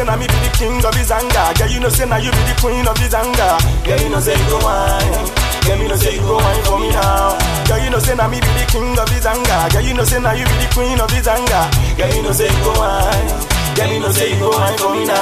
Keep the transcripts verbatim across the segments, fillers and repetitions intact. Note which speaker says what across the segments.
Speaker 1: say na me be the king of his anger. Girl, you know say na you be the queen of his anger. Girl, you know say you go wine. Girl, you know say you go wine for me now. Girl, you know say na me be the king of his anger. Girl, you know say na you be the queen of his anger. Girl, you know say you go wine. Girl, you know say you go wine for me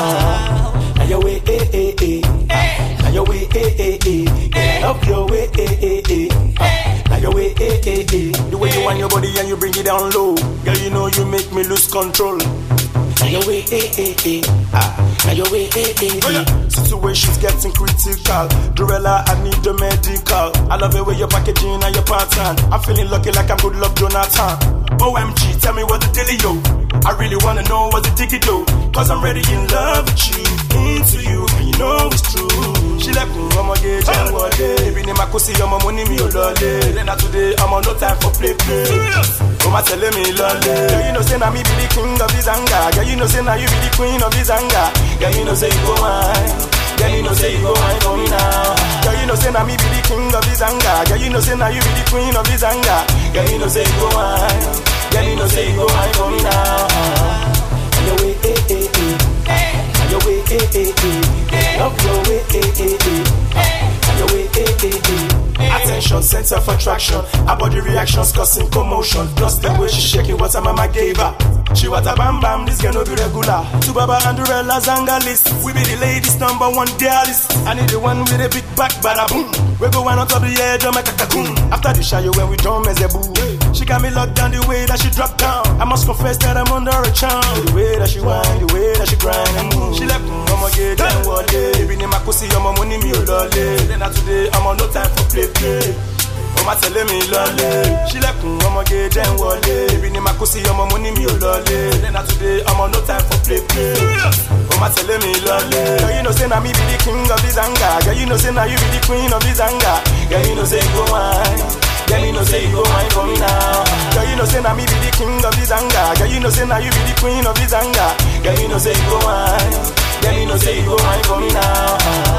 Speaker 1: now. Now your way, eh, eh, eh. Now your way, eh, eh, eh. Get up your way, eh, eh, eh. Now your way, eh, eh, eh. The way you want your body and you bring it down low. Girl, you know you make me lose control. Now your way, eh, eh, eh. Ah, now your way, eh, eh, eh. Situation's getting critical. Dorella, I need the medical. I love the way you're packaging and your pattern. I'm feeling lucky like I'm good luck Jonathan. O M G, tell me what the deal is, yo. I really wanna know what the ticket do. Cause I'm ready in love with you, into you, and you know it's true. She like me, I'm a gay, I'm a day. Baby, I'm a kusi, I'm a money, me, oh, lolly. Then not today, I'm on no time for play, play. Come on, telling me, lolly. Girl, you know, say, now me be the king of his anger. Girl, you know, say, now you be the queen of his anger. Girl, you know, say, you go wine. Girl, you know, say, you go wine for me now. Girl, you know, say, now me be the king of his anger. Girl, you know, say, now you be the queen of his anger. Girl, you know, say, you go wine. Girl, you know, say, you go wine for me now. And your way, eh, eh, eh. And your way, eh, eh, eh. Love your way, eh, eh, eh. And your way, eh, eh, eh. Attention, center of attraction. Her body reactions causing commotion. Plus the way she shaking what her mama gave her. She want a bam bam, this girl no be regular. To Baba and Dorella Zanga list. We be the ladies number one dialist. I need the one with a big back, bada boom. We go one on top of the edge, I'm a cocoon. After the shower when we drum as a boo. She got me locked down the way that she dropped down. I must confess that I'm under a charm. The way that she whine, the way that she grind and move. She left me, I'm a gay, damn what day. Baby, name I could see, I'm a money, me, oh, lolly. Then not today, I'm on no time for play, play. Mama telling me lolly. She left me, I'm a gay, damn what day. Baby, name I could see, I'm a money, me, oh, lolly. Then not today, I'm on no time for play, play. Mama telling me lolly. Girl, you know, say, now me be the king of his anger. Girl, you know, say, now you be the queen of his anger. Girl, you know, say, go wine. Girl, you know, say, you go wine for me now. Girl, you know, say, now me be the king of his anger. Girl, you know, say, now you be the queen of his anger. Girl, you know, say, you go wine. Girl, you know, say, you go wine for me now.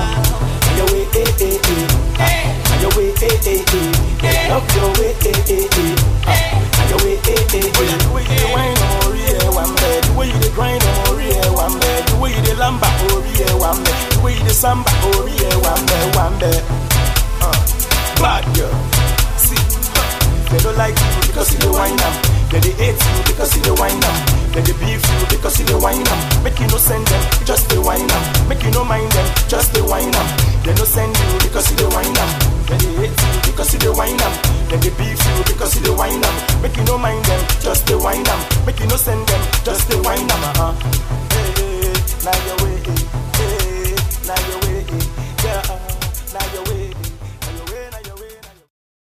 Speaker 1: And your way, eh, eh, eh. And your way, eh, eh, eh. Love your way, eh, eh, eh. And your way, eh, eh, eh. The way you dey wine, oh, yeah, one bed. The way you dey grind, oh, yeah, one bed. The way you dey lamba, oh, yeah, one bed. The way you dey samba, oh, yeah, one bed, one bed. Uh, bad girl. They don't like you because you the wine them. They they hate you because you the wine them. They they beef you because you the wine them. Make you no send them, just the wine them. Make you no mind them, just the wine them. They no send you because you the wine them. They they hate you because you the wine them. They they beef you because you the wine them. Make you no mind them, just the wine them. Make you no send them, just the wine them.